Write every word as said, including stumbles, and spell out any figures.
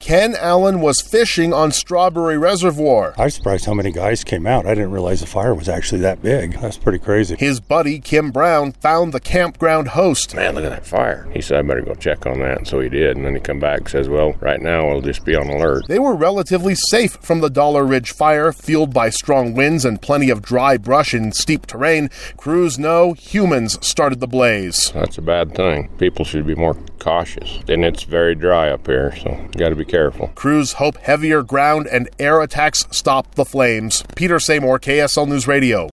Ken Allen was fishing on Strawberry Reservoir. I was surprised how many guys came out. I didn't realize the fire was actually that big. That's pretty crazy. His buddy, Kim Brown, found the campground host. Man, look at that fire. He said, I better go check on that. And so he did. And then he come back and says, well, right now we'll just be on alert. They were relatively safe from the Dollar Ridge fire, fueled by strong winds and plenty of dry brush in steep terrain. Crews know humans started the blaze. That's a bad thing. People should be more cautious. And it's very dry up here, so you got to be careful. Crews hope heavier ground and air attacks stop the flames. Peter Seymour, K S L News Radio.